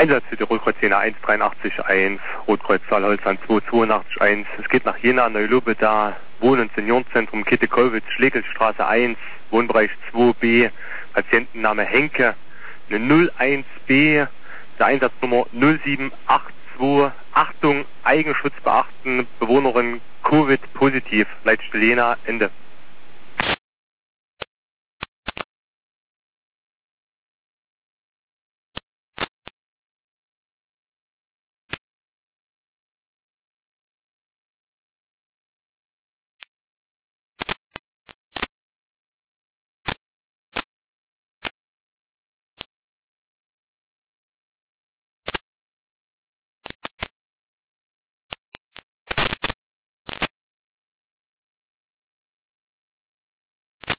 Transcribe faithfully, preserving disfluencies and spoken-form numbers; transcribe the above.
Einsatz für die Rotkreuz-Jena eins dreiundachtzig eins, Rotkreuz Saarholzland zwei zweiundachtzig eins. Es geht nach Jena, Neulube, da Wohn- und Seniorenzentrum Kittekowitz, Schlegelstraße eins, Wohnbereich zwei b, Patientenname Henke, eine null eins b, der Einsatznummer null sieben acht zwei, Achtung, Eigenschutz beachten, Bewohnerin Covid positiv, Leitstelle Jena, Ende.